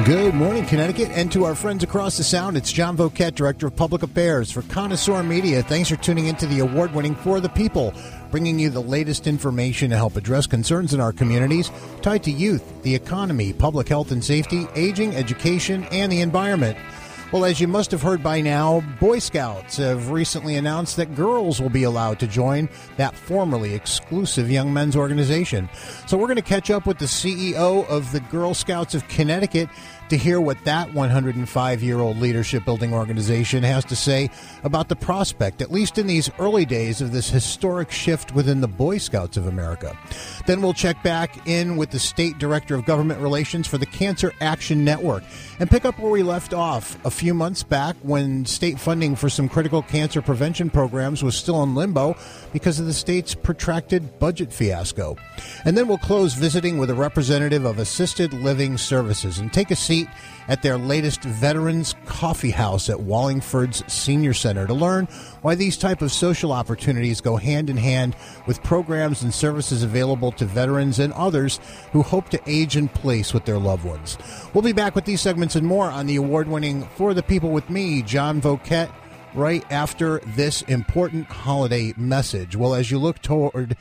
Good morning, Connecticut, and to our friends across the Sound, it's John Voquette, Director of Public Affairs for Connoisseur Media. Thanks for tuning into the award-winning For the People, bringing you the latest information to help address concerns in our communities tied to youth, the economy, public health and safety, aging, education, and the environment. Well, as you must have heard by now, Boy Scouts have recently announced that girls will be allowed to join that formerly exclusive young men's organization. So we're going to catch up with the CEO of the Girl Scouts of Connecticut to hear what that 105-year-old leadership-building organization has to say about the prospect, at least in these early days, of this historic shift within the Boy Scouts of America. Then we'll check back in with the State Director of Government Relations for the Cancer Action Network and pick up where we left off a few months back when state funding for some critical cancer prevention programs was still in limbo because of the state's protracted budget fiasco. And then we'll close visiting with a representative of Assisted Living Services and take a seat at their latest Veterans Coffee House at Wallingford's Senior Center to learn why these type of social opportunities go hand in hand with programs and services available to veterans and others who hope to age in place with their loved ones. We'll be back with these segments and more on the award-winning For the People with me, John Voquette, right after this important holiday message. Well, as you look toward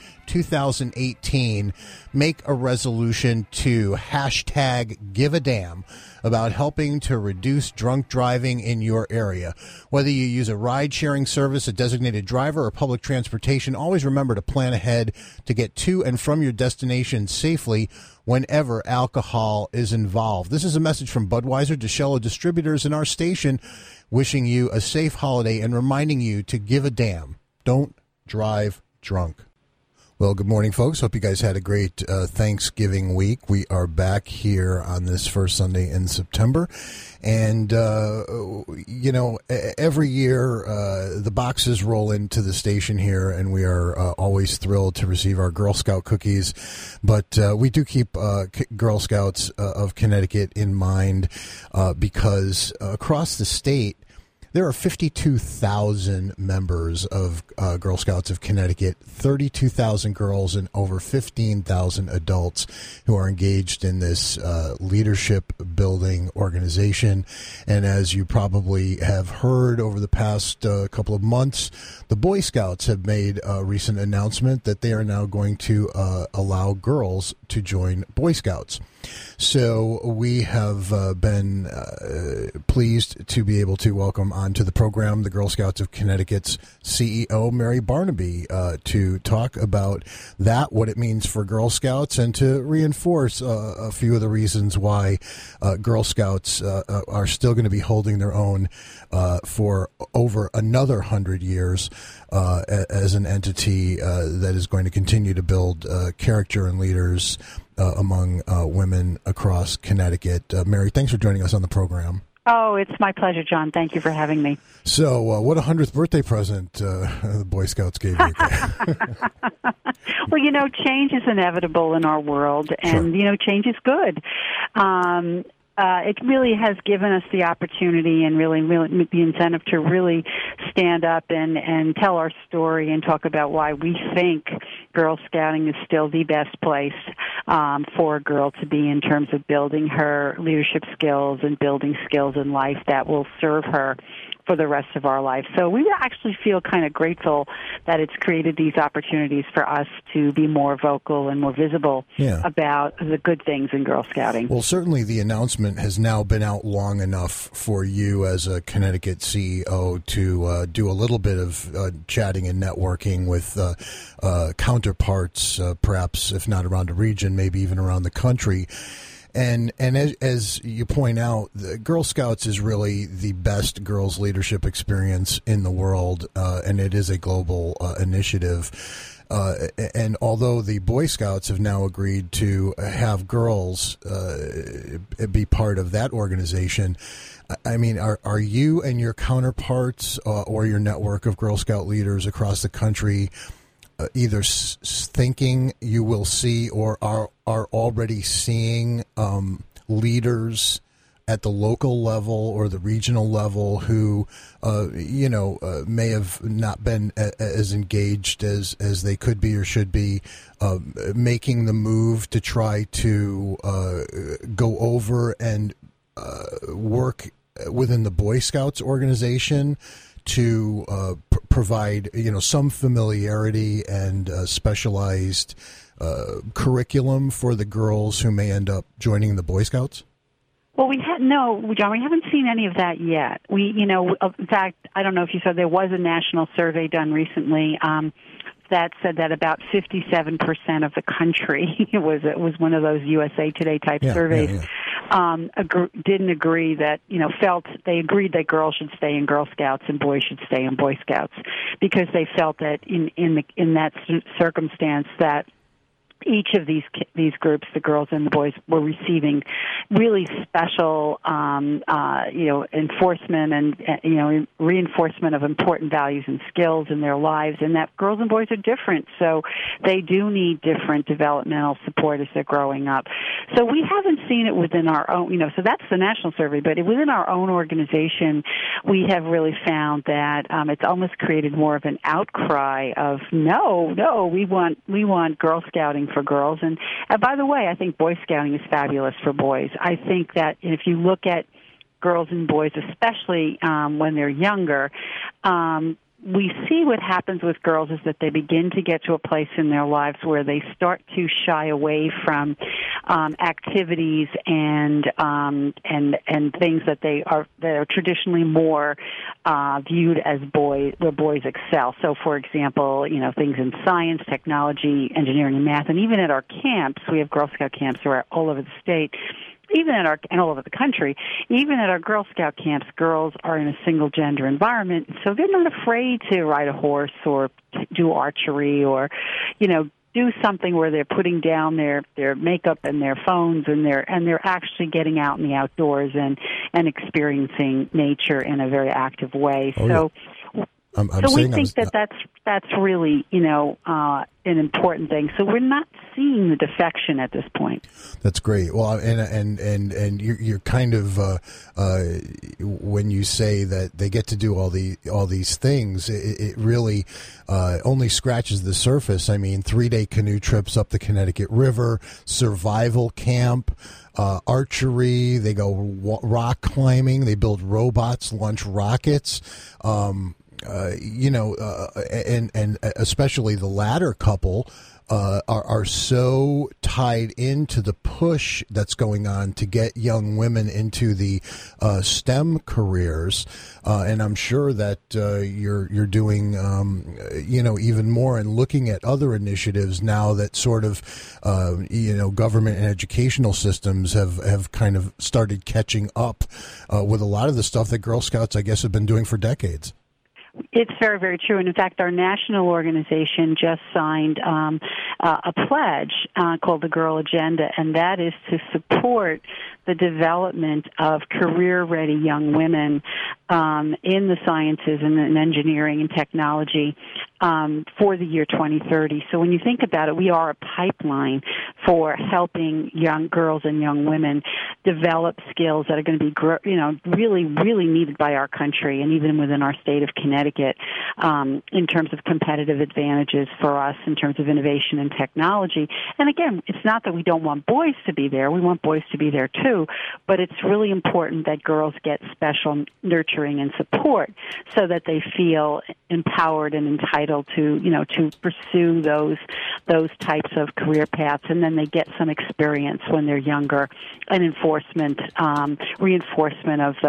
2018, make a resolution to #GiveADamn about helping to reduce drunk driving in your area. Whether you use a ride-sharing service, a designated driver, or public transportation, always remember to plan ahead to get to and from your destination safely whenever alcohol is involved. This is a message from Budweiser, DeShello Distributors, and our station, wishing you a safe holiday and reminding you to give a damn. Don't drive drunk. Well, good morning, folks. Hope you guys had a great Thanksgiving week. We are back here on this first Sunday in September. And, every year the boxes roll into the station here, and we are always thrilled to receive our Girl Scout cookies. But we do keep Girl Scouts of Connecticut in mind because across the state, there are 52,000 members of Girl Scouts of Connecticut, 32,000 girls, and over 15,000 adults who are engaged in this leadership-building organization. And as you probably have heard over the past couple of months, the Boy Scouts have made a recent announcement that they are now going to allow girls to join Boy Scouts. So we have been pleased to be able to welcome onto the program the Girl Scouts of Connecticut's CEO, Mary Barnaby, to talk about that, what it means for Girl Scouts, and to reinforce a few of the reasons why Girl Scouts are still going to be holding their own for over another 100 years as an entity that is going to continue to build character and leaders among women across Connecticut. Mary, thanks for joining us on the program. Oh, it's my pleasure, John. Thank you for having me. So what a 100th birthday present the Boy Scouts gave you. Well, change is inevitable in our world, and, Sure. Change is good. It really has given us the opportunity and really the incentive to really stand up and tell our story and talk about why we think Girl Scouting is still the best place for a girl to be in terms of building her leadership skills and building skills in life that will serve her for the rest of our life. So we actually feel kind of grateful that it's created these opportunities for us to be more vocal and more visible about the good things in Girl Scouting. Well, certainly the announcement has now been out long enough for you as a Connecticut CEO to do a little bit of chatting and networking with counterparts, perhaps if not around the region, maybe even around the country. And as you point out, the Girl Scouts is really the best girls' leadership experience in the world, and it is a global initiative. And although the Boy Scouts have now agreed to have girls be part of that organization, I mean, are you and your counterparts or your network of Girl Scout leaders across the country either thinking you will see or are already seeing leaders at the local level or the regional level who, may have not been as engaged as they could be or should be, making the move to try to go over and work within the Boy Scouts organization to provide, some familiarity and specialized curriculum for the girls who may end up joining the Boy Scouts? Well, John, we haven't seen any of that yet. In fact, I don't know if you saw, there was a national survey done recently that said that about 57% of the country, it was one of those USA Today type surveys, didn't agree that, they agreed that girls should stay in Girl Scouts and boys should stay in Boy Scouts, because they felt that in that circumstance that each of these groups, the girls and the boys, were receiving really special, enforcement and reinforcement of important values and skills in their lives, and that girls and boys are different, so they do need different developmental support as they're growing up. So we haven't seen it within our own, so that's the national survey, but within our own organization, we have really found that it's almost created more of an outcry of no, we want Girl Scouting for girls. And by the way, I think Boy Scouting is fabulous for boys. I think that if you look at girls and boys, especially when they're younger, we see what happens with girls is that they begin to get to a place in their lives where they start to shy away from activities and things that are traditionally more viewed as where boys excel. So, for example, things in science, technology, engineering, and math, and even at our camps, we have Girl Scout camps all over the state. And all over the country, even at our Girl Scout camps, girls are in a single-gender environment, so they're not afraid to ride a horse or do archery or, do something where they're putting down their makeup and their phones and they're actually getting out in the outdoors and experiencing nature in a very active way. So we think that's really, an important thing. So we're not seeing the defection at this point. That's great. Well, and you're kind of when you say that they get to do all these things, it really only scratches the surface. I mean, 3-day canoe trips up the Connecticut River, survival camp, archery. They go rock climbing. They build robots, launch rockets. And especially the latter couple are so tied into the push that's going on to get young women into the STEM careers, and I'm sure that you're doing even more and looking at other initiatives now that sort of government and educational systems have kind of started catching up with a lot of the stuff that Girl Scouts, I guess, have been doing for decades. It's very, very true. And in fact, our national organization just signed a pledge called the Girl Agenda, and that is to support the development of career-ready young women in the sciences and in engineering and technology for the year 2030. So when you think about it, we are a pipeline for helping young girls and young women develop skills that are going to be, really, really needed by our country and even within our state of Connecticut in terms of competitive advantages for us in terms of innovation and technology. And again, it's not that we don't want boys to be there. We want boys to be there too, but it's really important that girls get special nurturing and support so that they feel empowered and entitled to pursue those types of career paths, and then they get some experience when they're younger, and reinforcement of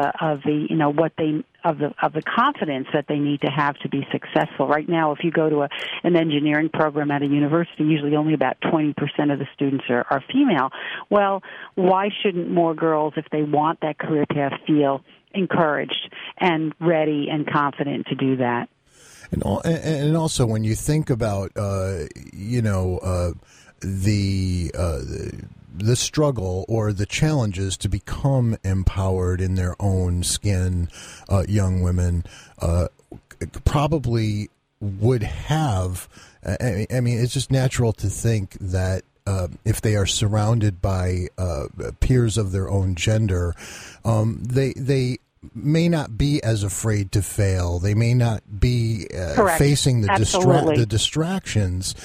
the confidence that they need to have to be successful. Right now, if you go to an engineering program at a university, usually only about 20% of the students are female. Well, why shouldn't more girls, if they want that career path, feel encouraged and ready and confident to do that? And also, when you think about the struggle or the challenges to become empowered in their own skin, young women probably would have. I mean, it's just natural to think that if they are surrounded by peers of their own gender, they may not be as afraid to fail. They may not be facing the distractions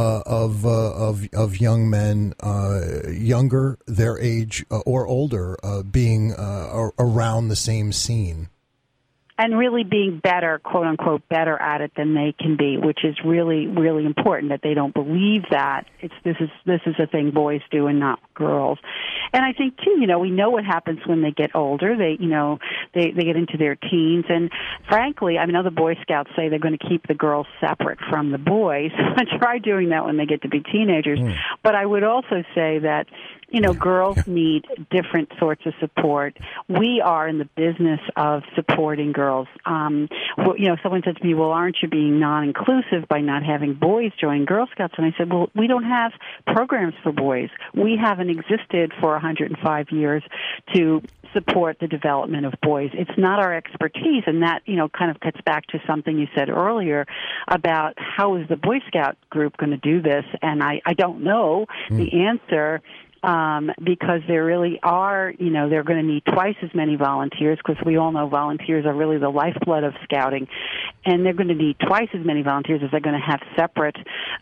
of young men, younger, their age or older, being around the same scene. And really being better, quote unquote, better at it than they can be, which is really, really important. That they don't believe that this is a thing boys do and not girls. And I think too, we know what happens when they get older. They get into their teens, and frankly, I know the Boy Scouts say they're going to keep the girls separate from the boys. Try doing that when they get to be teenagers. But I would also say that girls need different sorts of support. We are in the business of supporting girls. Someone said to me, well, aren't you being non-inclusive by not having boys join Girl Scouts? And I said, well, we don't have programs for boys. We haven't existed for 105 years to support the development of boys. It's not our expertise, and that, kind of gets back to something you said earlier about how is the Boy Scout group going to do this, and I don't know the answer. Because there really are, they're going to need twice as many volunteers, because we all know volunteers are really the lifeblood of scouting, and they're going to need twice as many volunteers as they're going to have separate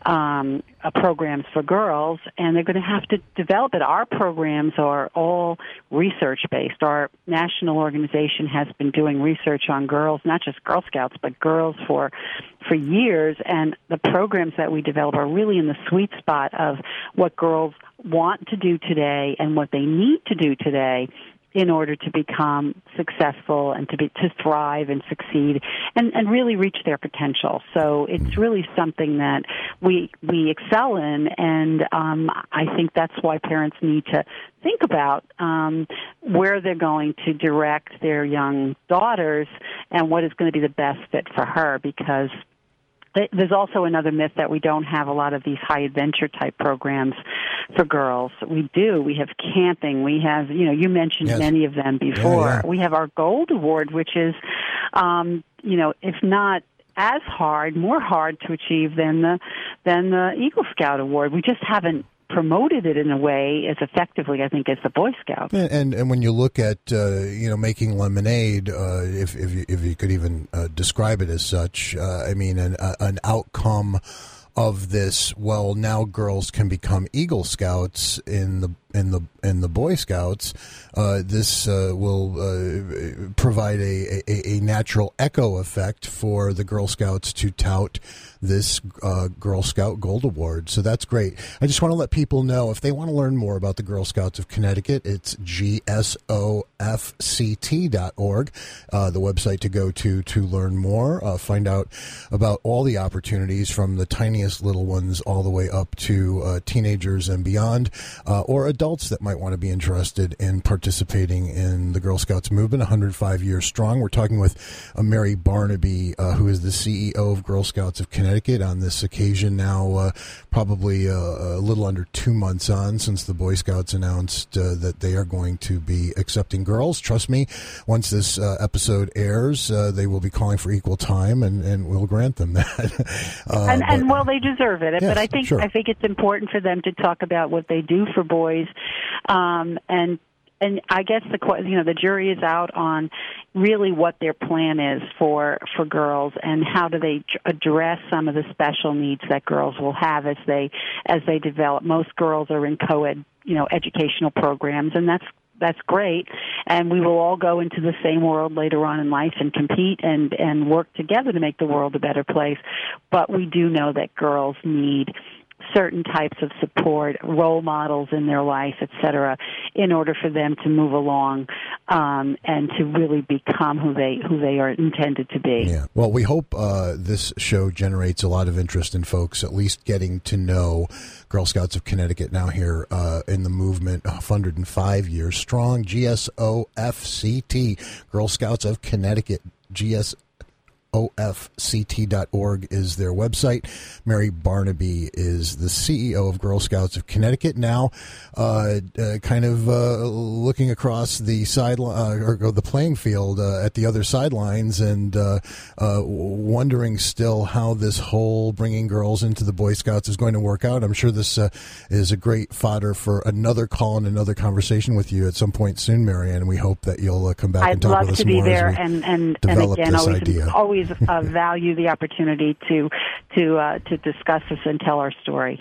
programs for girls, and they're going to have to develop it. Our programs are all research-based. Our national organization has been doing research on girls, not just Girl Scouts, but girls for years, and the programs that we develop are really in the sweet spot of what girls want to do today and what they need to do today in order to become successful and to thrive and succeed and really reach their potential. So it's really something that we excel in, and I think that's why parents need to think about where they're going to direct their young daughters and what is going to be the best fit for her, because there's also another myth that we don't have a lot of these high adventure type programs for girls. We do. We have camping. We have, you mentioned many of them before. Yeah. We have our Gold Award, which is, if not as hard, more hard to achieve than the Eagle Scout Award. We just haven't promoted it in a way as effectively, I think, as the Boy Scouts. And when you look at making lemonade, if you could even describe it as such, an outcome of this. Well, now girls can become Eagle Scouts in the Boy Scouts. This will provide a natural echo effect for the Girl Scouts to tout this Girl Scout Gold Award. So that's great. I just want to let people know, if they want to learn more about the Girl Scouts of Connecticut, it's gsofct.org, the website to go to learn more, find out about all the opportunities from the tiniest little ones all the way up to teenagers and beyond, or adults that might want to be interested in participating in the Girl Scouts movement, 105 years strong. We're talking with Mary Barnaby, who is the CEO of Girl Scouts of Connecticut, on this occasion now, probably a little under 2 months on since the Boy Scouts announced that they are going to be accepting girls. Trust me, once this episode airs, they will be calling for equal time, and we'll grant them that. Well, they deserve it. Yes, but I think it's important for them to talk about what they do for boys, and I guess the jury is out on really what their plan is for girls, and how do they address some of the special needs that girls will have as they develop. Most girls are in co-ed, educational programs, and that's great, and we will all go into the same world later on in life and compete and work together to make the world a better place. But we do know that girls need certain types of support, role models in their life, etc., in order for them to move along and to really become who they are intended to be. Yeah. Well, we hope this show generates a lot of interest in folks at least getting to know Girl Scouts of Connecticut now here in the movement, 105 years strong. GSOFCT, Girl Scouts of Connecticut, GSOFCT.org. GOFCT.org is their website. Mary Barnaby is the CEO of Girl Scouts of Connecticut. Now, looking across the sideline or the playing field at the other sidelines, and wondering still how this whole bringing girls into the Boy Scouts is going to work out. I'm sure this is a great fodder for another call and another conversation with you at some point soon, Marianne. And we hope that you'll come back and talk with us more there, as we and develop again, this idea. Always value the opportunity to discuss this and tell our story.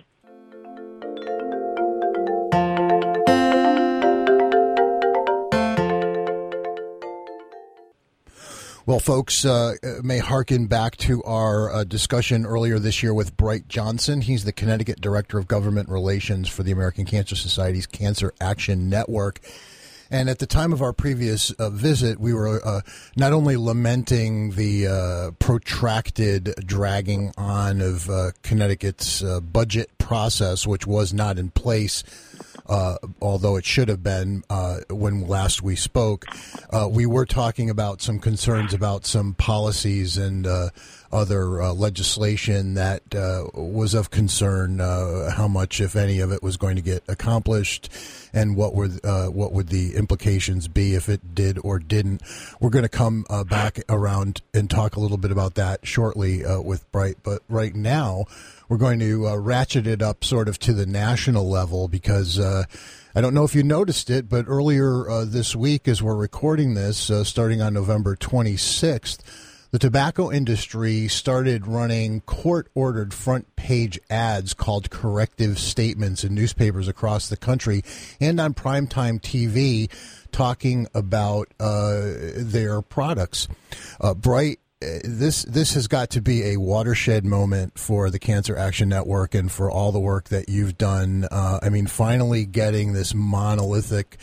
Well, folks may hearken back to our discussion earlier this year with Bright Johnson. He's the Connecticut Director of Government Relations for the American Cancer Society's Cancer Action Network. And at the time of our previous visit, we were not only lamenting the protracted dragging on of Connecticut's budget process, which was not in place, although it should have been when last we spoke. We were talking about some concerns about some policies and other legislation that was of concern, how much, if any, of it was going to get accomplished, and what would the implications be if it did or didn't. We're going to come back around and talk a little bit about that shortly with Bright, but right now we're going to ratchet it up sort of to the national level, because I don't know if you noticed it, but earlier this week, as we're recording this, starting on November 26th, the tobacco industry started running court-ordered front-page ads called corrective statements in newspapers across the country and on primetime TV, talking about their products. Bright, this has got to be a watershed moment for the Cancer Action Network and for all the work that you've done. Finally getting this monolithic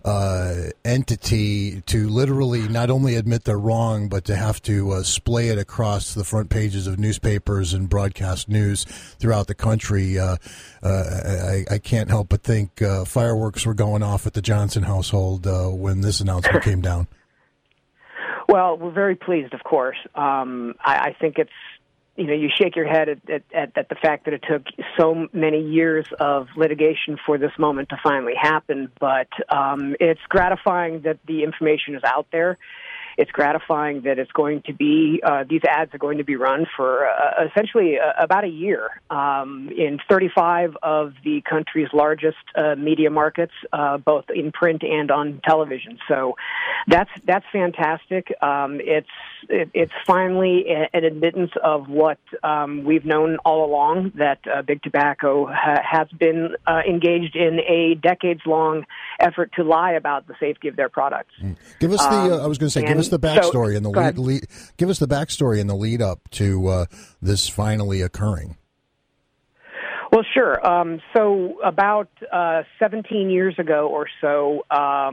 entity to literally not only admit they're wrong, but to have to splay it across the front pages of newspapers and broadcast news throughout the country. I can't help but think fireworks were going off at the Johnson household when this announcement came down. Well, we're very pleased, of course. I think it's, you shake your head at the fact that it took so many years of litigation for this moment to finally happen, but it's gratifying that the information is out there. It's gratifying that it's going to be, these ads are going to be run for essentially about a year in 35 of the country's largest media markets, both in print and on television. So that's fantastic. It's finally an admittance of what we've known all along, that Big Tobacco has been engaged in a decades-long effort to lie about the safety of their products. Give us give us the backstory and the give us the backstory and the lead up to this finally occurring. Well, sure. So about 17 years ago or so,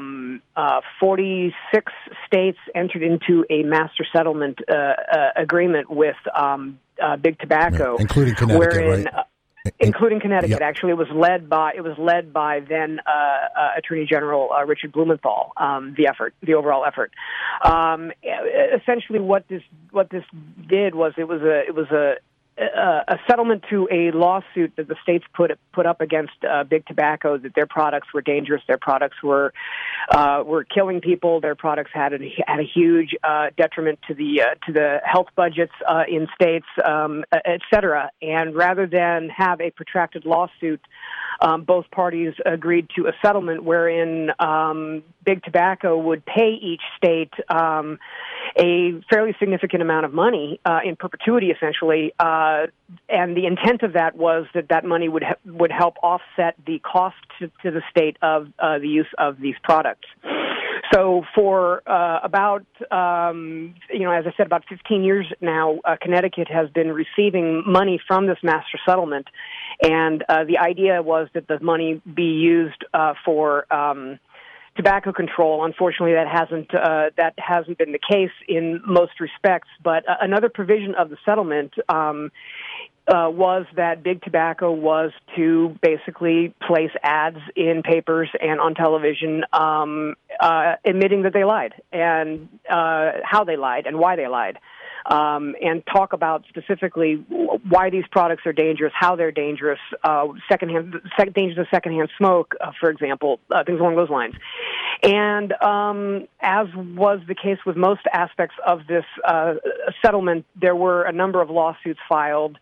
46 states entered into a master settlement agreement with Big Tobacco, including Connecticut, wherein, right? Including Connecticut. Yep. Actually, it was led by then Attorney General Richard Blumenthal. The overall effort. Essentially, what this did was it was a settlement to a lawsuit that the states put up against Big Tobacco, that their products were dangerous, their products were killing people, their products had a huge detriment to the health budgets in states, et cetera. And rather than have a protracted lawsuit, both parties agreed to a settlement wherein Big Tobacco would pay each state a fairly significant amount of money in perpetuity, essentially. And the intent of that was that money would help offset the cost to the state of the use of these products. So for about, as I said, about 15 years now, Connecticut has been receiving money from this master settlement. And the idea was that the money be used for tobacco control. Unfortunately, that hasn't been the case in most respects. But another provision of the settlement was that Big Tobacco was to basically place ads in papers and on television admitting that they lied and how they lied and why they lied. and talk about specifically why these products are dangerous, how they're dangerous, dangers of secondhand smoke, for example, things along those lines. And as was the case with most aspects of this settlement, there were a number of lawsuits filed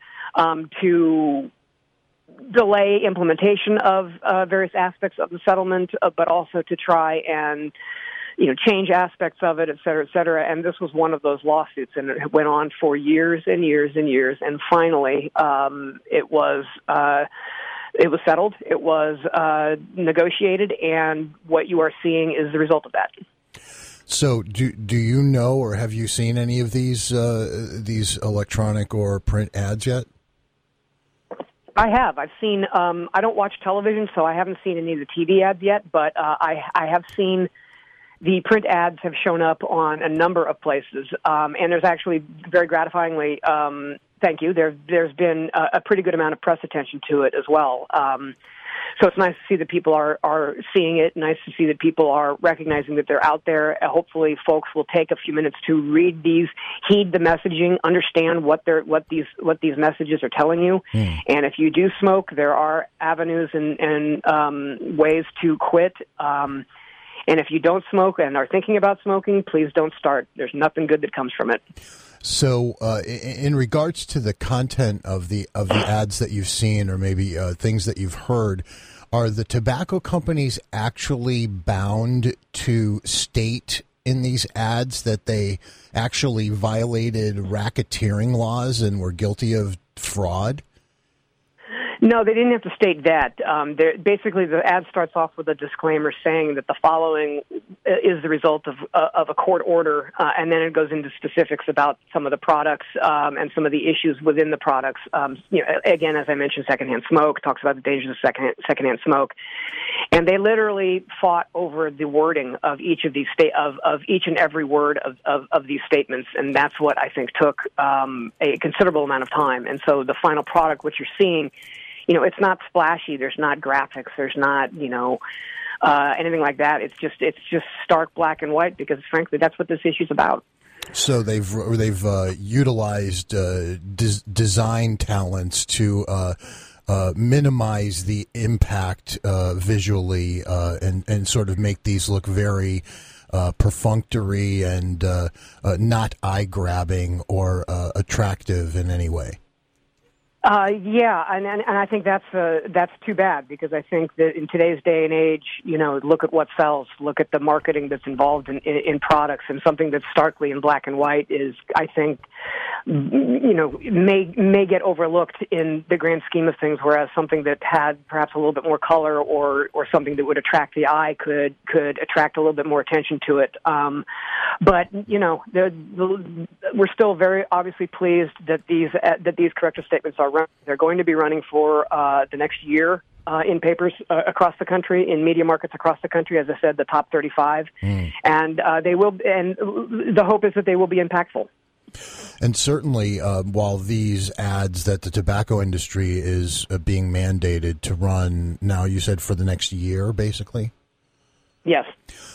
to delay implementation of various aspects of the settlement, but also to try and change aspects of it, et cetera, et cetera. And this was one of those lawsuits, and it went on for years and years and years. And finally, it was settled. It was negotiated, and what you are seeing is the result of that. So, do you know, or have you seen any of these electronic or print ads yet? I have. I've seen. I don't watch television, so I haven't seen any of the TV ads yet. But I have seen the print ads have shown up on a number of places, and there's actually very gratifyingly. Thank you. There's been a pretty good amount of press attention to it as well. So it's nice to see that people are seeing it. Nice to see that people are recognizing that they're out there. Hopefully, folks will take a few minutes to read these, heed the messaging, understand what these messages are telling you. And if you do smoke, there are avenues and ways to quit. And if you don't smoke and are thinking about smoking, please don't start. There's nothing good that comes from it. So, in regards to the content of the ads that you've seen, or maybe things that you've heard, are the tobacco companies actually bound to state in these ads that they actually violated racketeering laws and were guilty of fraud? No, they didn't have to state that. Basically, the ad starts off with a disclaimer saying that the following is the result of a court order, and then it goes into specifics about some of the products and some of the issues within the products. Again, as I mentioned, secondhand smoke, talks about the dangers of secondhand smoke, and they literally fought over the wording of each of these of each and every word of these statements, and that's what I think took a considerable amount of time. And so the final product, what you're seeing, it's not splashy. There's not graphics. There's not, anything like that. It's just stark black and white because, frankly, that's what this issue's about. So they've utilized design talents to minimize the impact visually and sort of make these look very perfunctory and not eye-grabbing or attractive in any way. Yeah, and I think that's too bad, because I think that in today's day and age, look at what sells, look at the marketing that's involved in products, and something that's starkly in black and white is, I think, may get overlooked in the grand scheme of things, whereas something that had perhaps a little bit more color or something that would attract the eye could attract a little bit more attention to it. But we're still very obviously pleased that these corrective statements are running. They're going to be running for the next year in papers across the country, in media markets across the country. As I said, the top 35, and they will. And the hope is that they will be impactful. And certainly, while these ads that the tobacco industry is being mandated to run now, you said for the next year, basically. Yes.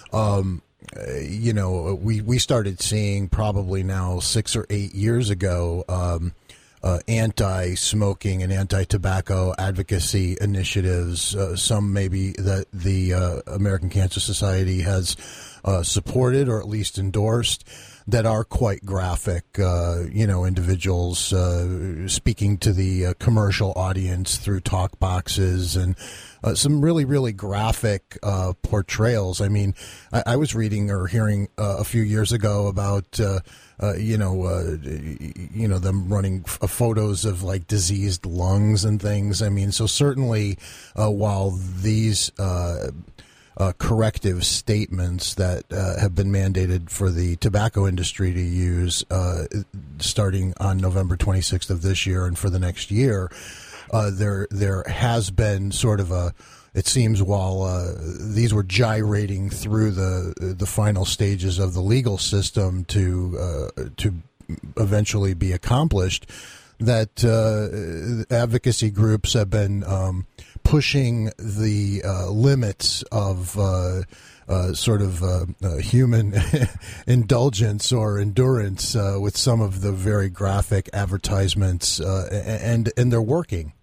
We started seeing probably now 6 or 8 years ago anti-smoking and anti-tobacco advocacy initiatives. Some maybe that the American Cancer Society has supported or at least endorsed, that are quite graphic, individuals speaking to the commercial audience through talk boxes and some really, really graphic portrayals. I mean, I was reading or hearing a few years ago about, them running photos of like diseased lungs and things. I mean, so certainly while these corrective statements that have been mandated for the tobacco industry to use starting on November 26th of this year and for the next year, there has been sort of it seems while these were gyrating through the final stages of the legal system to eventually be accomplished, that advocacy groups have been pushing the limits of human indulgence or endurance with some of the very graphic advertisements, and they're working.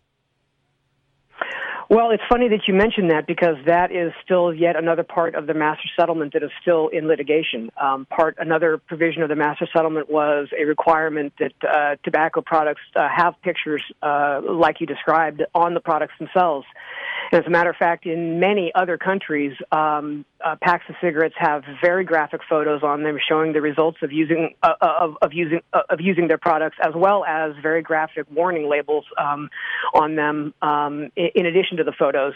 Well, it's funny that you mentioned that because that is still yet another part of the master settlement that is still in litigation. Another provision of the master settlement was a requirement that tobacco products have pictures, like you described, on the products themselves. And as a matter of fact, in many other countries, packs of cigarettes have very graphic photos on them showing the results of using their products, as well as very graphic warning labels on them, in addition to the photos.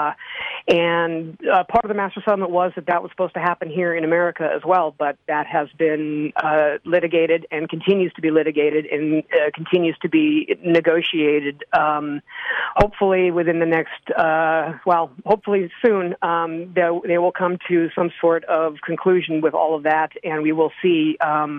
And part of the master settlement was that was supposed to happen here in America as well, but that has been litigated and continues to be litigated and continues to be negotiated. Hopefully within the next, hopefully soon, they will come to some sort of conclusion with all of that, and we will see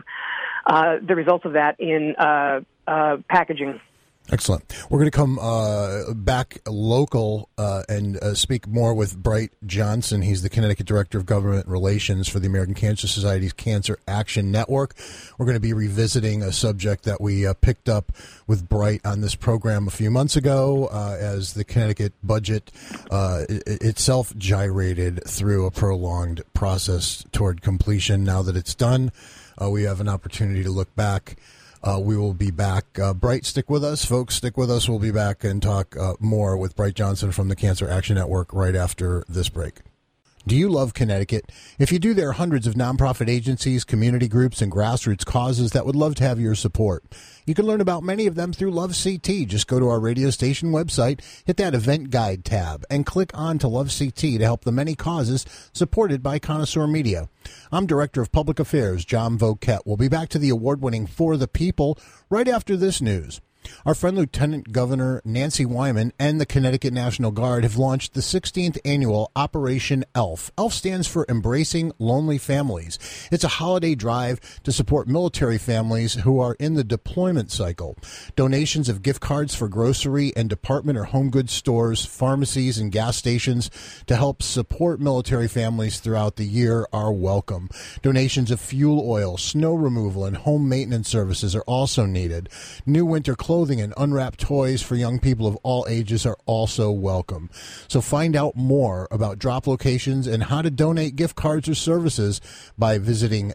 the results of that in packaging. Excellent. We're going to come back local and speak more with Bright Johnson. He's the Connecticut Director of Government Relations for the American Cancer Society's Cancer Action Network. We're going to be revisiting a subject that we picked up with Bright on this program a few months ago as the Connecticut budget itself gyrated through a prolonged process toward completion. Now that it's done, we have an opportunity to look back. We will be back. Bright, stick with us. Folks, stick with us. We'll be back and talk more with Bright Johnson from the Cancer Action Network right after this break. Do you love Connecticut? If you do, there are hundreds of nonprofit agencies, community groups, and grassroots causes that would love to have your support. You can learn about many of them through Love CT. Just go to our radio station website, hit that event guide tab, and click on to Love CT to help the many causes supported by Connoisseur Media. I'm Director of Public Affairs, John Voquette. We'll be back to the award-winning For the People right after this news. Our friend Lieutenant Governor Nancy Wyman and the Connecticut National Guard have launched the 16th annual Operation ELF. ELF stands for Embracing Lonely Families. It's a holiday drive to support military families who are in the deployment cycle. Donations of gift cards for grocery and department or home goods stores, pharmacies, and gas stations to help support military families throughout the year are welcome. Donations of fuel oil, snow removal, and home maintenance services are also needed. New winter clothing and unwrapped toys for young people of all ages are also welcome. So find out more about drop locations and how to donate gift cards or services by visiting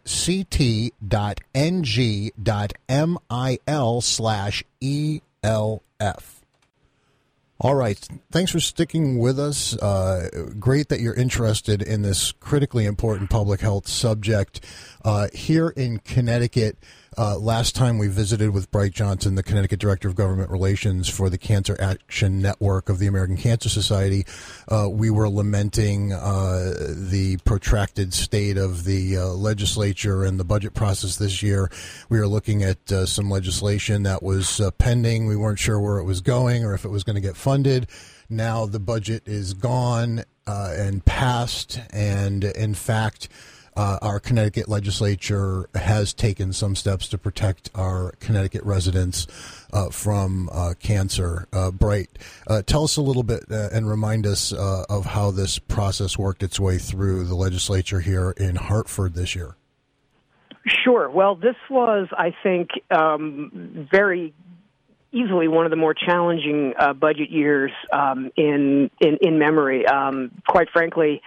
ct.ng.mil/ELF. All right. Thanks for sticking with us. Great that you're interested in this critically important public health subject. Here in Connecticut, last time we visited with Bright Johnson, the Connecticut Director of Government Relations for the Cancer Action Network of the American Cancer Society, we were lamenting the protracted state of the legislature and the budget process this year. We were looking at some legislation that was pending. We weren't sure where it was going or if it was going to get funded. Now the budget is gone and passed, and in fact, our Connecticut legislature has taken some steps to protect our Connecticut residents from cancer. Bright, tell us a little bit and remind us of how this process worked its way through the legislature here in Hartford this year. Sure. Well, this was, I think, very easily one of the more challenging budget years in memory. Quite frankly,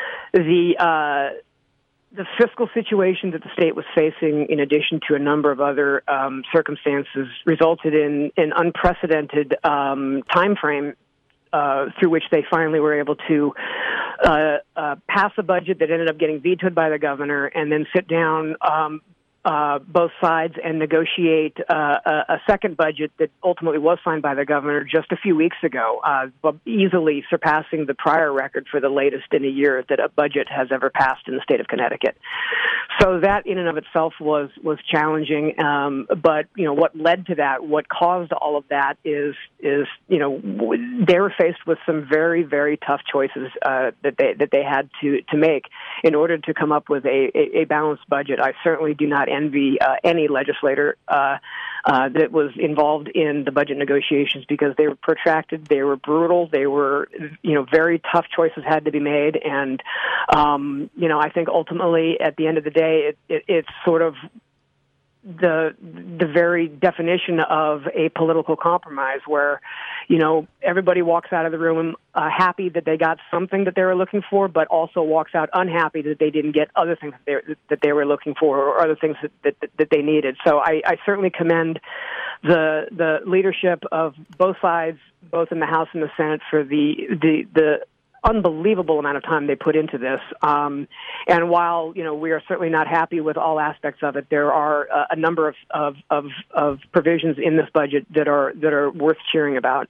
the fiscal situation that the state was facing, in addition to a number of other circumstances, resulted in an unprecedented time frame through which they finally were able to pass a budget that ended up getting vetoed by the governor, and then sit down both sides and negotiate a second budget that ultimately was signed by the governor just a few weeks ago, easily surpassing the prior record for the latest in a year that a budget has ever passed in the state of Connecticut. So that in and of itself was challenging. But, what led to that, what caused all of that is they were faced with some very, very tough choices that they had to make in order to come up with a balanced budget. I certainly do not envy any legislator that was involved in the budget negotiations, because they were protracted, they were brutal, they were, very tough choices had to be made, and I think ultimately at the end of the day, it's sort of the very definition of a political compromise, where everybody walks out of the room happy that they got something that they were looking for, but also walks out unhappy that they didn't get other things that they were looking for, or other things that they needed. So I certainly commend the leadership of both sides, both in the House and the Senate, for the unbelievable amount of time they put into this. And while, we are certainly not happy with all aspects of it, there are a number of provisions in this budget that are worth cheering about.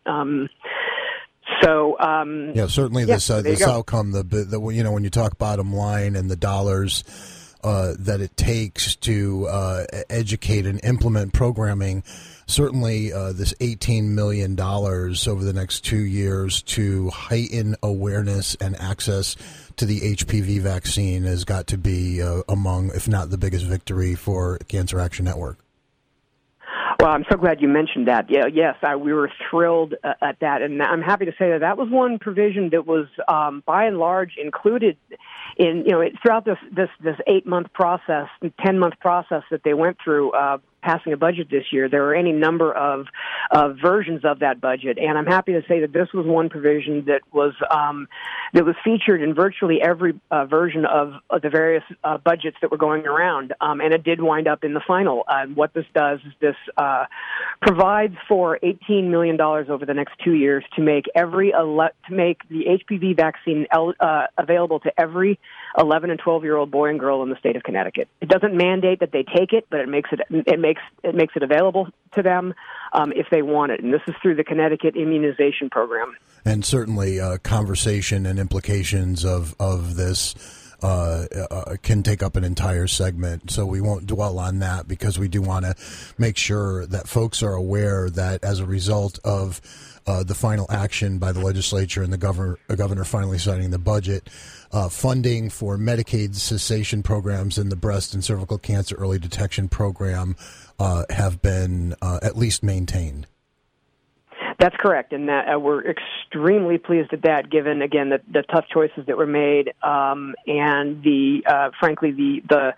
Certainly this outcome, when you talk bottom line and the dollars that it takes to educate and implement programming, certainly this $18 million over the next 2 years to heighten awareness and access to the HPV vaccine has got to be among, if not the biggest victory for Cancer Action Network. Well, I'm so glad you mentioned that. Yeah, yes, we were thrilled at that, and I'm happy to say that was one provision that was, by and large, included in throughout this 8-month process, 10-month process that they went through passing a budget this year. There were any number of versions of that budget, and I'm happy to say that this was one provision that was featured in virtually every version of the various budgets that were going around, and it did wind up in the final. What this does is this provides for $18 million over the next 2 years to make to make the HPV vaccine available to every 11 and 12-year-old boy and girl in the state of Connecticut. It doesn't mandate that they take it, but it makes it available to them if they want it. And this is through the Connecticut Immunization Program. And certainly conversation and implications of this can take up an entire segment, so we won't dwell on that, because we do want to make sure that folks are aware that as a result of the final action by the legislature and the governor finally signing the budget, funding for Medicaid cessation programs and the breast and cervical cancer early detection program have been at least maintained. That's correct, and that we're extremely pleased at that, given, again, the tough choices that were made, and frankly the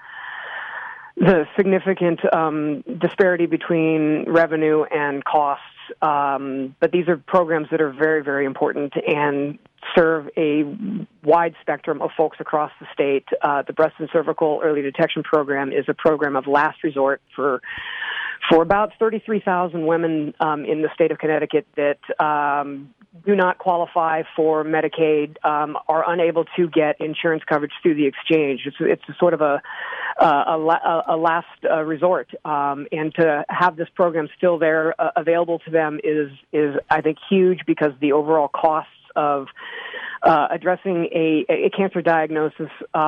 significant disparity between revenue and costs. But these are programs that are very, very important and serve a wide spectrum of folks across the state. The breast and cervical early detection program is a program of last resort for about 33,000 women in the state of Connecticut that do not qualify for Medicaid, are unable to get insurance coverage through the exchange. It's a sort of a last resort, and to have this program still there available to them is I think huge, because the overall costs of addressing a cancer diagnosis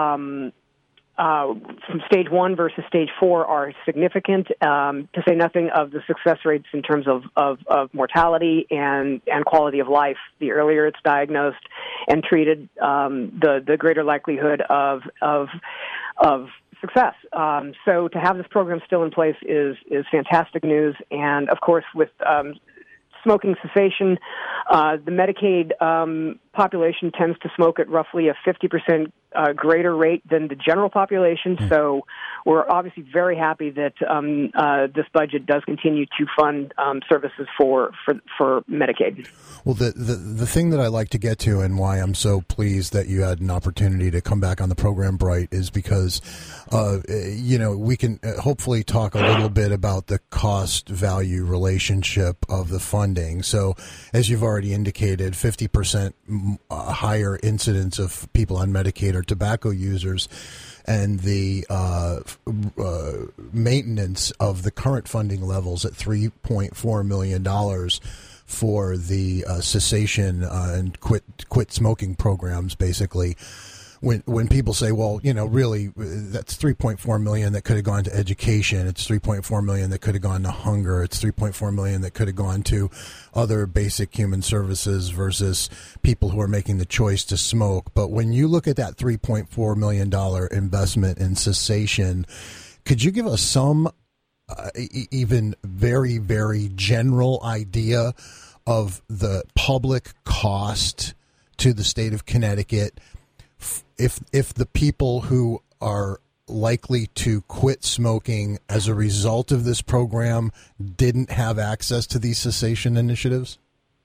from stage 1 versus stage 4 are significant, to say nothing of the success rates in terms of mortality and quality of life. The earlier it's diagnosed and treated, the greater likelihood of success. So to have this program still in place is fantastic news. And of course, with smoking cessation, the Medicaid population tends to smoke at roughly a 50% greater rate than the general population. So we're obviously very happy that this budget does continue to fund services for Medicaid. Well, the thing that I like to get to, and why I'm so pleased that you had an opportunity to come back on the program, Bright, is because we can hopefully talk a little bit about the cost-value relationship of the funding. So, as you've already indicated, 50% higher incidence of people on Medicaid are tobacco users, and the maintenance of the current funding levels at $3.4 million for the cessation and quit smoking programs, basically. When people say, well, really, that's $3.4 million that could have gone to education. It's $3.4 million that could have gone to hunger. It's $3.4 million that could have gone to other basic human services versus people who are making the choice to smoke. But when you look at that $3.4 million investment in cessation, Could you give us some even very, very general idea of the public cost to the state of Connecticut if the people who are likely to quit smoking as a result of this program didn't have access to these cessation initiatives?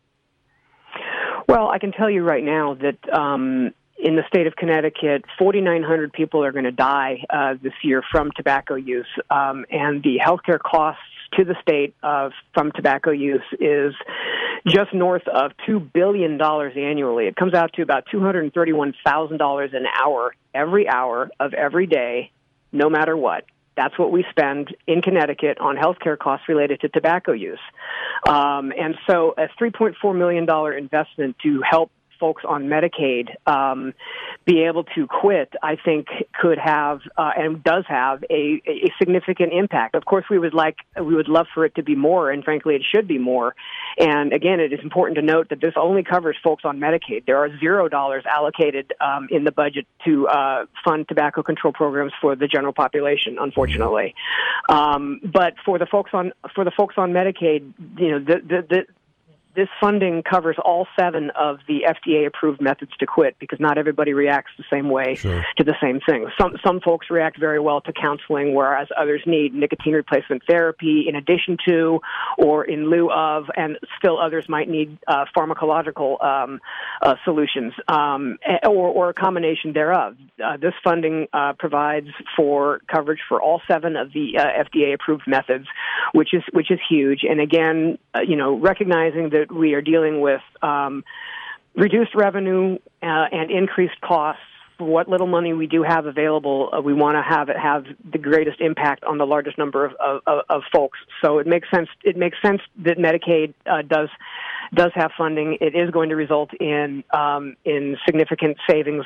Well, I can tell you right now that in the state of Connecticut, 4,900 people are going to die this year from tobacco use, and the healthcare costs to the state from tobacco use is just north of $2 billion annually. It comes out to about $231,000 an hour, every hour of every day, no matter what. That's what we spend in Connecticut on healthcare costs related to tobacco use. And so a $3.4 million investment to help folks on Medicaid be able to quit, I think could have and does have a significant impact. Of course, we would love for it to be more, and frankly, it should be more. And again, it is important to note that this only covers folks on Medicaid. There are $0 allocated in the budget to fund tobacco control programs for the general population, unfortunately. But for the folks on Medicaid, you know, this funding covers all 7 of the FDA-approved methods to quit, because not everybody reacts the same way to the same thing. Some folks react very well to counseling, whereas others need nicotine replacement therapy in addition to or in lieu of, and still others might need pharmacological solutions or a combination thereof. This funding provides for coverage for all 7 of the FDA-approved methods, which is huge. And again, recognizing that we are dealing with reduced revenue and increased costs. For what little money we do have available, we want to have it have the greatest impact on the largest number of folks. So it makes sense. It makes sense that Medicaid does have funding. It is going to result in significant savings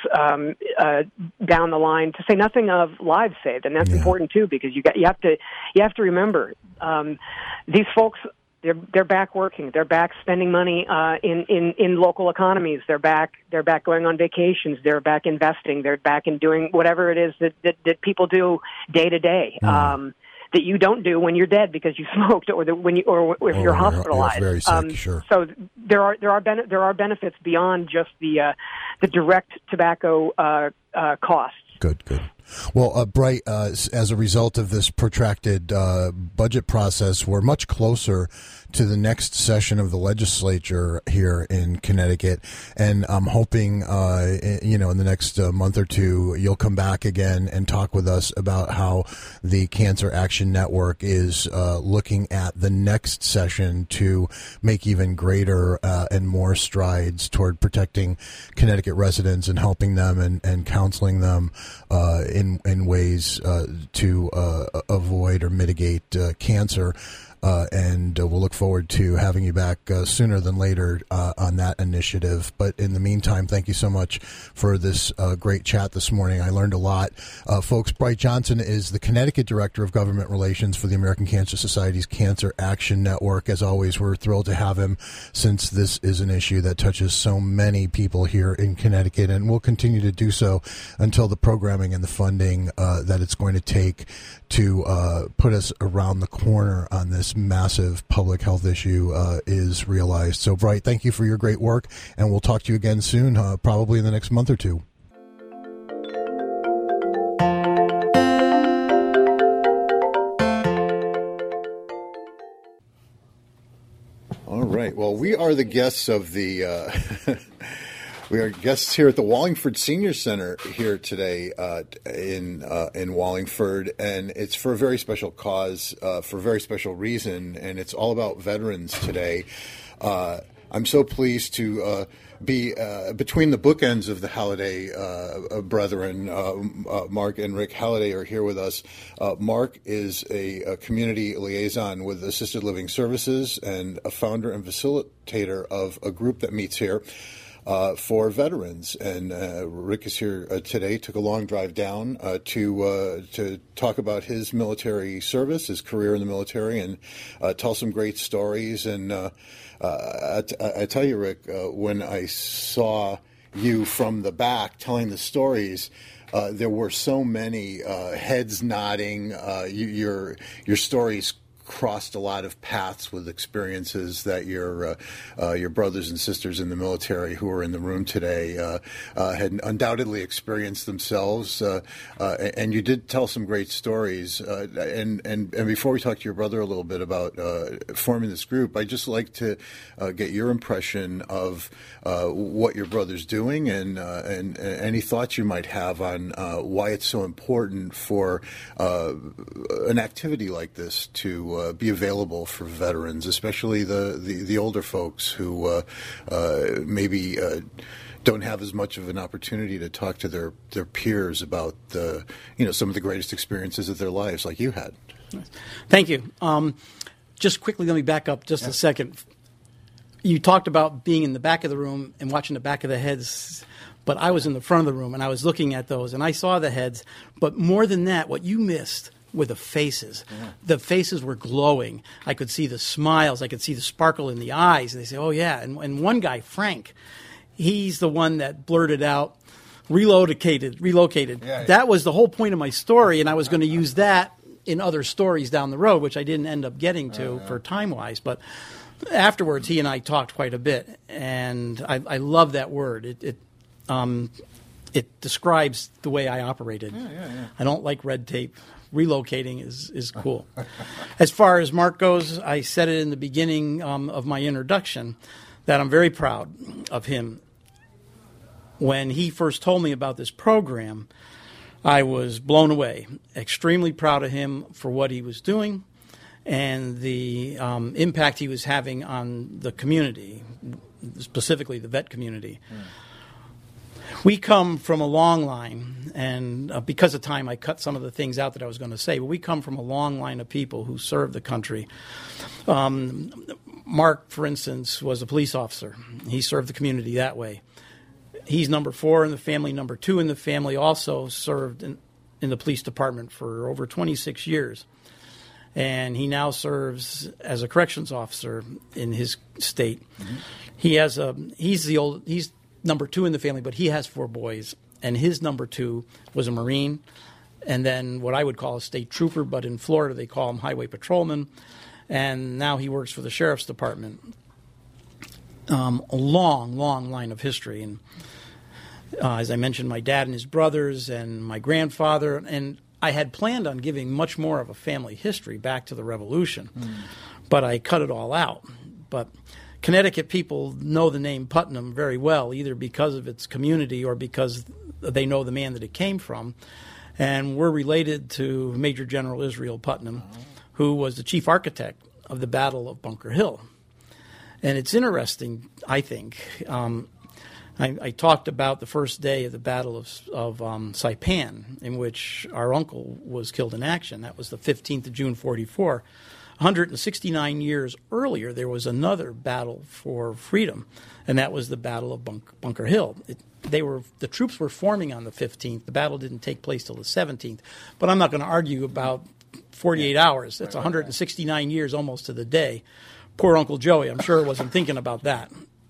down the line, to say nothing of lives saved, and that's important too, because you have to remember these folks. They're back working. They're back spending money in local economies. They're back going on vacations. They're back investing. They're back in doing whatever it is that people do day to day that you don't do when you're dead because you smoked, or if you're hospitalized. You're very sick, sure. So there are benefits beyond just the direct tobacco costs. Good. Well, Bright, as a result of this protracted budget process, we're much closer to the next session of the legislature here in Connecticut, and I'm hoping, in the next month or two, you'll come back again and talk with us about how the Cancer Action Network is looking at the next session to make even greater and more strides toward protecting Connecticut residents and helping them and counseling them in ways to avoid or mitigate cancer. And we'll look forward to having you back sooner than later on that initiative. But in the meantime, thank you so much for this great chat this morning. I learned a lot. Folks, Bright Johnson is the Connecticut Director of Government Relations for the American Cancer Society's Cancer Action Network. As always, we're thrilled to have him, since this is an issue that touches so many people here in Connecticut, and will continue to do so until the programming and the funding that it's going to take to put us around the corner on this massive public health issue is realized. So, Bright, thank you for your great work, and we'll talk to you again soon, probably in the next month or two. All right. Well, we are the guests of the... We are guests here at the Wallingford Senior Center here today in Wallingford, and it's for a very special cause, for a very special reason, and it's all about veterans today. I'm so pleased to be between the bookends of the Halliday brethren. Mark and Rick Halliday are here with us. Mark is a community liaison with Assisted Living Services and a founder and facilitator of a group that meets here for veterans. And Rick is here today, took a long drive down to talk about his military service, his career in the military, and tell some great stories. And I tell you, Rick, when I saw you from the back telling the stories, there were so many heads nodding. Your stories crossed a lot of paths with experiences that your brothers and sisters in the military who are in the room today had undoubtedly experienced themselves. And you did tell some great stories. And before we talk to your brother a little bit about forming this group, I'd just like to get your impression of what your brother's doing and any thoughts you might have on why it's so important for an activity like this to be available for veterans, especially the older folks who maybe don't have as much of an opportunity to talk to their peers about some of the greatest experiences of their lives, like you had. Thank you. Just quickly, let me back up just a second. You talked about being in the back of the room and watching the back of the heads, but I was in the front of the room and I was looking at those and I saw the heads. But more than that, what you missed were the faces. Yeah. The faces were glowing. I could see the smiles. I could see the sparkle in the eyes. And they say, oh, yeah. And one guy, Frank, he's the one that blurted out, relocated. Yeah. That was the whole point of my story, and I was going to use that in other stories down the road, which I didn't end up getting to for time-wise. But afterwards, he and I talked quite a bit, and I love that word. It describes the way I operated. Yeah. I don't like red tape. Relocating is cool. As far as Mark goes, I said it in the beginning of my introduction that I'm very proud of him. When he first told me about this program, I was blown away. Extremely proud of him for what he was doing and the impact he was having on the community, specifically the vet community. We come from a long line, and because of time, I cut some of the things out that I was going to say, but we come from a long line of people who serve the country. Mark, for instance, was a police officer. He served the community that way. He's number 4 in the family. Number 2 in the family also served in the police department for over 26 years. And he now serves as a corrections officer in his state. Mm-hmm. He's number 2 in the family, but he has 4 boys. And his number 2 was a Marine, and then what I would call a state trooper, but in Florida they call him highway patrolman. And now he works for the sheriff's department. A long line of history. And as I mentioned, my dad and his brothers and my grandfather. And I had planned on giving much more of a family history back to the Revolution, but I cut it all out. But Connecticut people know the name Putnam very well, either because of its community or because they know the man that it came from. And we're related to Major General Israel Putnam, who was the chief architect of the Battle of Bunker Hill. And it's interesting, I think. I talked about the first day of the Battle of Saipan, in which our uncle was killed in action. That was the 15th of June, 1944. 169 years earlier, there was another battle for freedom, and that was the Battle of Bunker Hill. The troops were forming on the 15th. The battle didn't take place till the 17th. But I'm not going to argue about 48 hours. That's 169 years almost to the day. Poor Uncle Joey, I'm sure, wasn't thinking about that.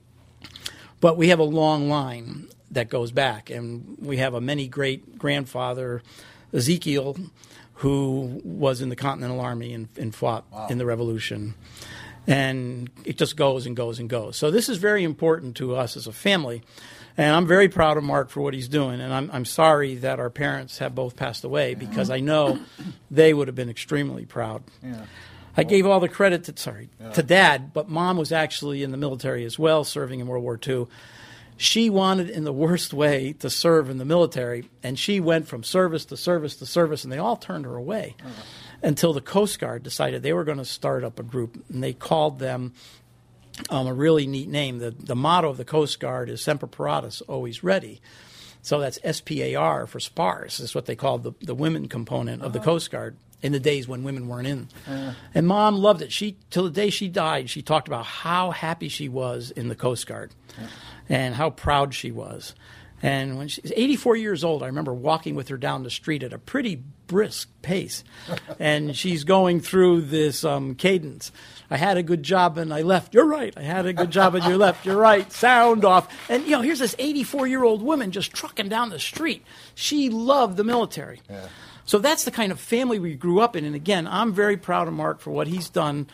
But we have a long line that goes back, and we have a many great grandfather, Ezekiel, who was in the Continental Army and fought in the Revolution. And it just goes and goes and goes. So this is very important to us as a family. And I'm very proud of Mark for what he's doing. And I'm sorry that our parents have both passed away, because I know they would have been extremely proud. Yeah. I gave all the credit to Dad, but Mom was actually in the military as well, serving in World War II. She wanted, in the worst way, to serve in the military, and she went from service to service to service, and they all turned her away until the Coast Guard decided they were going to start up a group, and they called them a really neat name. The motto of the Coast Guard is Semper Paratus, always ready. So that's SPAR for SPARS. That's what they called the women component of the Coast Guard in the days when women weren't in. And Mom loved it. Till the day she died, she talked about how happy she was in the Coast Guard and how proud she was. And when she's 84 years old, I remember walking with her down the street at a pretty brisk pace. And she's going through this cadence. I had a good job and I left. You're right. I had a good job and you left. You're right. Sound off. And, here's this 84-year-old woman just trucking down the street. She loved the military. Yeah. So that's the kind of family we grew up in. And, again, I'm very proud of Mark for what he's done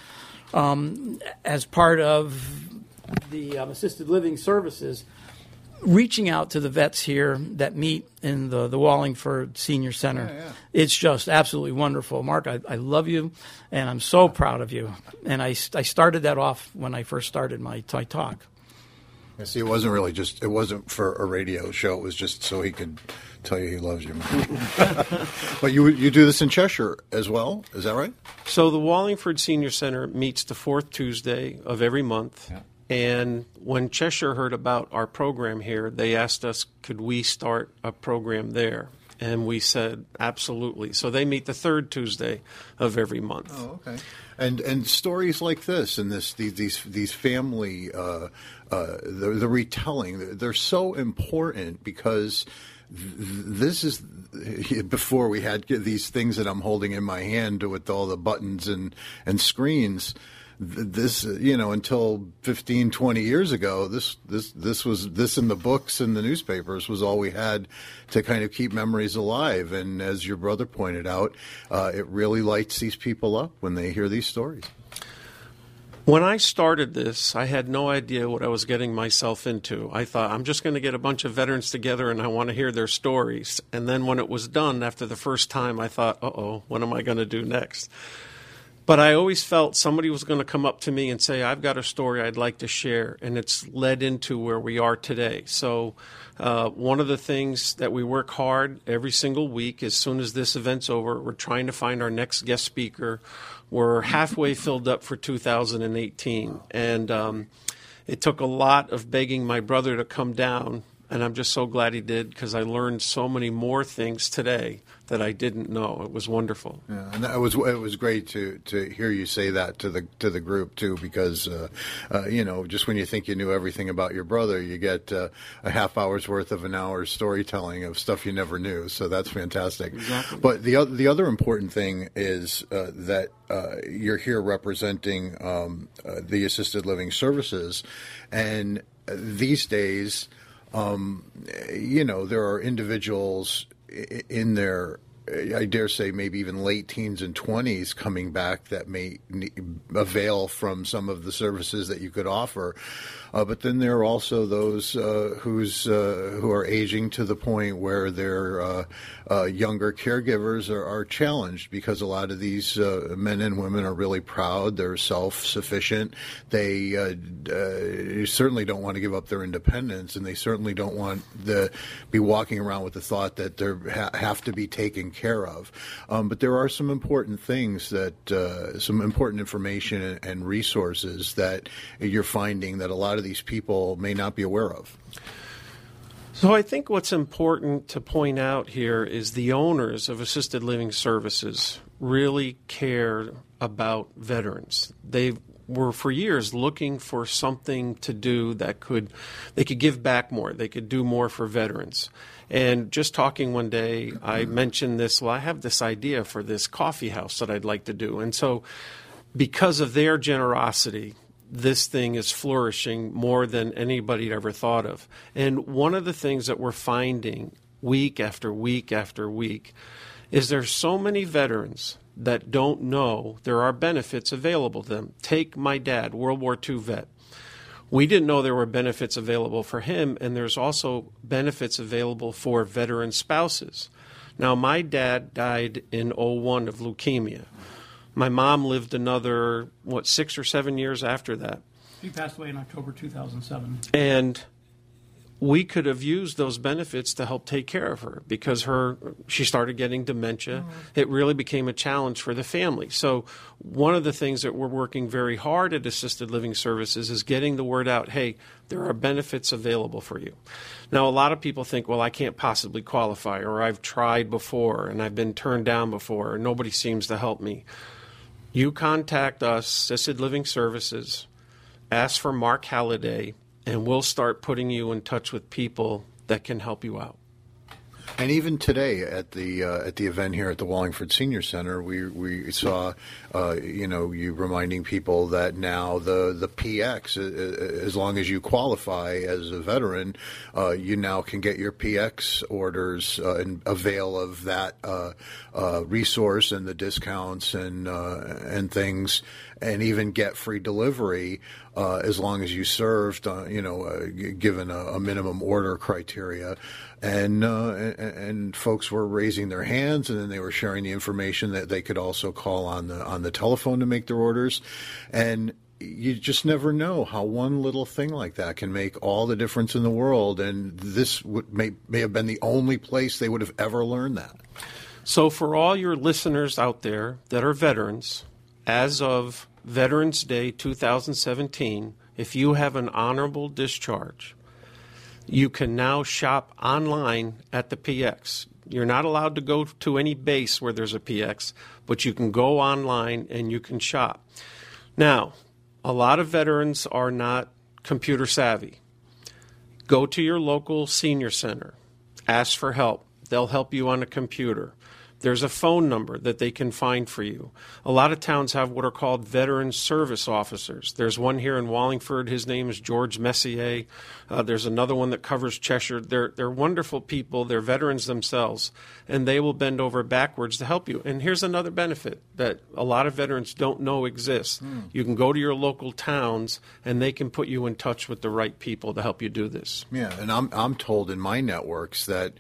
as part of the assisted living services, reaching out to the vets here that meet in the Wallingford Senior Center. Yeah. It's just absolutely wonderful. Mark, I love you, and I'm so proud of you. And I started that off when I first started my talk. Yeah, see, it wasn't for a radio show. It was just so he could tell you he loves you. But you do this in Cheshire as well, is that right? So the Wallingford Senior Center meets the fourth Tuesday of every month. Yeah. And when Cheshire heard about our program here, they asked us, could we start a program there? And we said, absolutely. So they meet the third Tuesday of every month. Oh, okay. And stories like this and these family, the retelling, they're so important because this is before we had these things that I'm holding in my hand with all the buttons and screens. This, until 15, 20 years ago, this in the books and the newspapers was all we had to kind of keep memories alive. And as your brother pointed out, it really lights these people up when they hear these stories. When I started this, I had no idea what I was getting myself into. I thought, I'm just going to get a bunch of veterans together and I want to hear their stories. And then when it was done, after the first time, I thought, what am I going to do next? But I always felt somebody was going to come up to me and say, I've got a story I'd like to share, and it's led into where we are today. So one of the things that we work hard every single week, as soon as this event's over, we're trying to find our next guest speaker. We're halfway filled up for 2018, and it took a lot of begging my brother to come down, and I'm just so glad he did because I learned so many more things today that I didn't know. It was wonderful. Yeah, and it was great to hear you say that to the group too, because just when you think you knew everything about your brother, you get a half hour's worth of an hour's storytelling of stuff you never knew. So that's fantastic. Exactly. But the other important thing is that you're here representing the assisted living services, and these days, there are individuals in their, I dare say, maybe even late teens and 20s coming back that may avail from some of the services that you could offer. But then there are also those who are aging to the point where their younger caregivers are challenged because a lot of these men and women are really proud. They're self-sufficient. They certainly don't want to give up their independence, and they certainly don't want to be walking around with the thought that they have to be taken care of. But there are some important things some important information and resources that you're finding that a lot of these people may not be aware of. So I think what's important to point out here is the owners of assisted living services really care about veterans. They were for years looking for something to do that they could give back more. They could do more for veterans. And just talking one day, I mentioned this, I have this idea for this coffee house that I'd like to do. And so because of their generosity, this thing is flourishing more than anybody ever thought of. And one of the things that we're finding week after week after week is there's so many veterans that don't know there are benefits available to them. Take my dad, World War II vet. We didn't know there were benefits available for him, and there's also benefits available for veteran spouses. Now, my dad died in 2001 of leukemia. My mom lived another, 6 or 7 years after that. She passed away in October 2007. And we could have used those benefits to help take care of her because she started getting dementia. Mm-hmm. It really became a challenge for the family. So one of the things that we're working very hard at Assisted Living Services is getting the word out, hey, there are benefits available for you. Now, a lot of people think, well, I can't possibly qualify, or I've tried before and I've been turned down before, or nobody seems to help me. You contact us, Assisted Living Services, ask for Mark Halliday, and we'll start putting you in touch with people that can help you out. And even today at the event here at the Wallingford Senior Center, we saw, you reminding people that now the PX, as long as you qualify as a veteran, you now can get your PX orders and avail of that resource and the discounts and things, and even get free delivery as long as you served, given a minimum order criteria. And folks were raising their hands, and then they were sharing the information that they could also call on the telephone to make their orders. And you just never know how one little thing like that can make all the difference in the world. And this may have been the only place they would have ever learned that. So for all your listeners out there that are veterans, as of Veterans Day 2017, if you have an honorable discharge, you can now shop online at the PX. You're not allowed to go to any base where there's a PX, but you can go online and you can shop. Now, a lot of veterans are not computer savvy. Go to your local senior center. Ask for help. They'll help you on a computer. There's a phone number that they can find for you. A lot of towns have what are called veteran service officers. There's one here in Wallingford. His name is George Messier. There's another one that covers Cheshire. They're wonderful people. They're veterans themselves, and they will bend over backwards to help you. And here's another benefit that a lot of veterans don't know exists. You can go to your local towns, and they can put you in touch with the right people to help you do this. Yeah, and I'm told in my networks that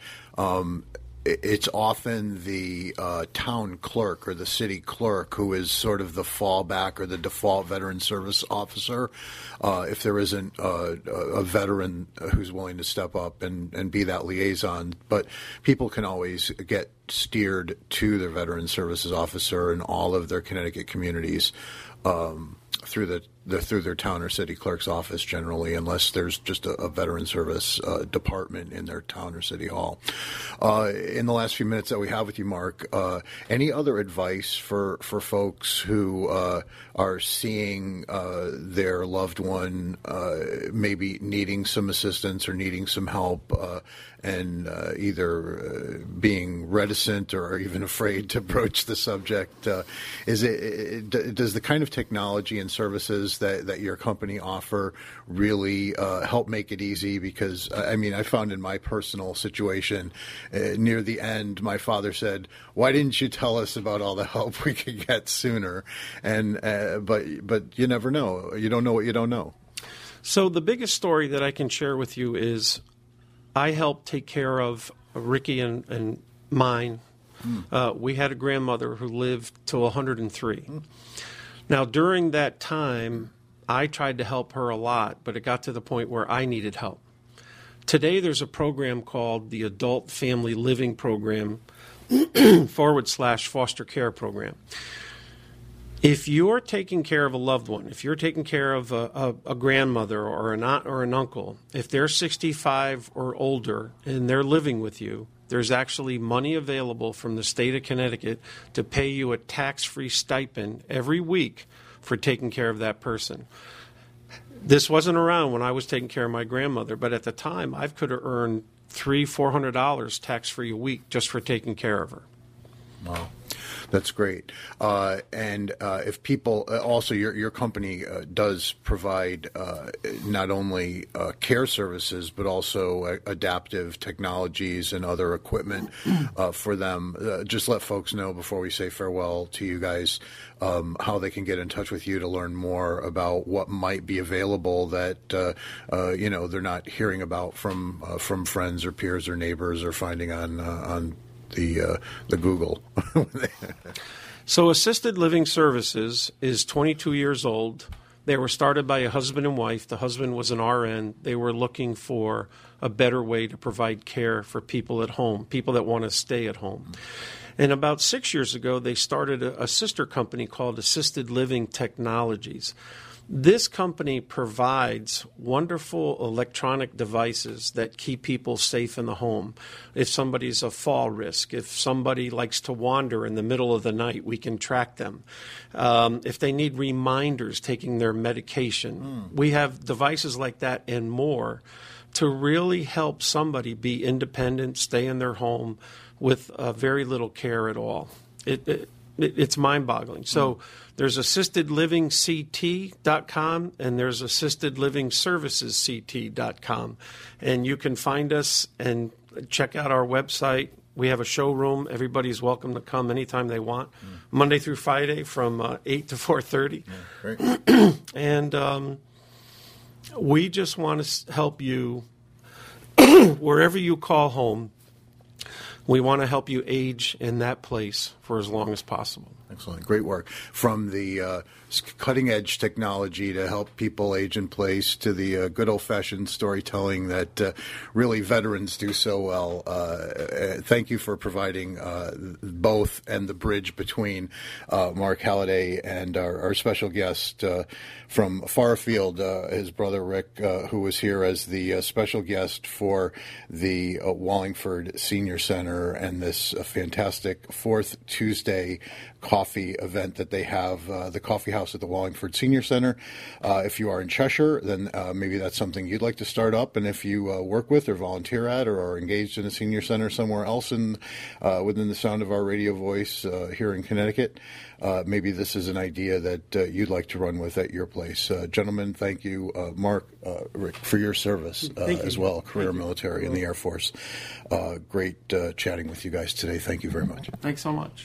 it's often the town clerk or the city clerk who is sort of the fallback or the default veteran service officer if there isn't a veteran who's willing to step up and be that liaison. But people can always get steered to their veteran services officer in all of their Connecticut communities through their town or city clerk's office generally, unless there's just a veteran service department in their town or city hall. In the last few minutes that we have with you, Mark, any other advice for folks who are seeing their loved one maybe needing some assistance or needing some help and either being reticent or even afraid to broach the subject? Does the kind of technology and services that your company offer really help make it easy? Because, I found in my personal situation near the end, my father said, "Why didn't you tell us about all the help we could get sooner?" And but you never know. You don't know what you don't know. So the biggest story that I can share with you is I helped take care of Ricky and mine. We had a grandmother who lived till 103. Now, during that time, I tried to help her a lot, but it got to the point where I needed help. Today, there's a program called the Adult Family Living Program / foster care program. If you're taking care of a loved one, if you're taking care of a grandmother or an aunt or an uncle, if they're 65 or older and they're living with you, there's actually money available from the state of Connecticut to pay you a tax-free stipend every week for taking care of that person. This wasn't around when I was taking care of my grandmother, but at the time I could have earned $300-400 tax-free a week just for taking care of her. Wow. That's great. And if people, also your company does provide not only care services, but also adaptive technologies and other equipment for them. Just let folks know before we say farewell to you guys how they can get in touch with you to learn more about what might be available that, they're not hearing about from friends or peers or neighbors or finding on the Google. So Assisted Living Services is 22 years old. They were started by a husband and wife. The husband was an RN. They were looking for a better way to provide care for people at home, people that want to stay at home. And about 6 years ago, they started a sister company called Assisted Living Technologies. This company provides wonderful electronic devices that keep people safe in the home. If somebody's a fall risk, if somebody likes to wander in the middle of the night, we can track them. If they need reminders taking their medication, we have devices like that and more to really help somebody be independent, stay in their home with very little care at all. It's mind-boggling. So there's assistedlivingct.com and there's assistedlivingservicesct.com. And you can find us and check out our website. We have a showroom. Everybody's welcome to come anytime they want, Monday through Friday from 8 to 4:30. Great. And we just want to help you wherever you call home. We want to help you age in that place for as long as possible. Excellent. Great work. From the cutting-edge technology to help people age in place to the good old-fashioned storytelling that really veterans do so well. Thank you for providing both and the bridge between Mark Halliday and our special guest from far afield, his brother Rick, who was here as the special guest for the Wallingford Senior Center and this fantastic Fourth Tuesday coffee event that they have, the coffee house at the Wallingford Senior Center. If you are in Cheshire, then maybe that's something you'd like to start up. And if you work with or volunteer at or are engaged in a senior center somewhere else within the sound of our radio voice here in Connecticut, maybe this is an idea that you'd like to run with at your place. Gentlemen, thank you. Mark, Rick, for your service as well, career military in the Air Force. Great chatting with you guys today. Thank you very much. Thanks so much.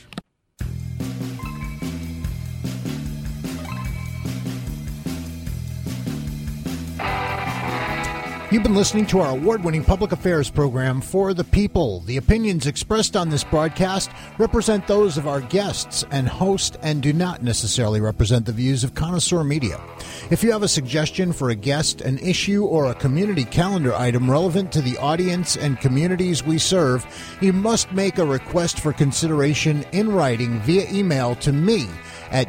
You've been listening to our award-winning public affairs program, For the People. The opinions expressed on this broadcast represent those of our guests and host and do not necessarily represent the views of Connoisseur Media. If you have a suggestion for a guest, an issue, or a community calendar item relevant to the audience and communities we serve, you must make a request for consideration in writing via email to me at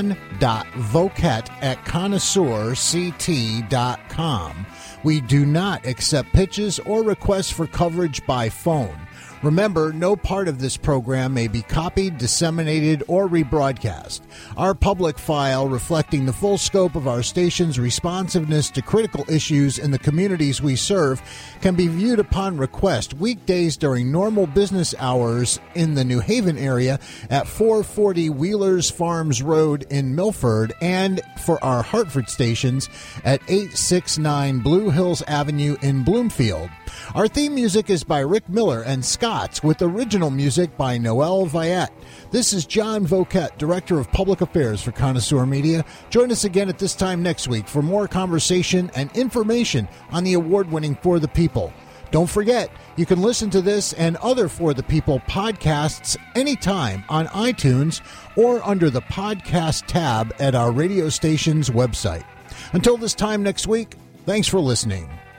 john.vocat@connoisseurct.com. We do not accept pitches or requests for coverage by phone. Remember, no part of this program may be copied, disseminated, or rebroadcast. Our public file, reflecting the full scope of our station's responsiveness to critical issues in the communities we serve, can be viewed upon request weekdays during normal business hours in the New Haven area at 440 Wheelers Farms Road in Milford, and for our Hartford stations at 869 Blue Hills Avenue in Bloomfield. Our theme music is by Rick Miller and Scott's, with original music by Noel Viette. This is John Vocat, Director of Public Affairs for Connoisseur Media. Join us again at this time next week for more conversation and information on the award-winning For the People. Don't forget, you can listen to this and other For the People podcasts anytime on iTunes or under the podcast tab at our radio station's website. Until this time next week, thanks for listening.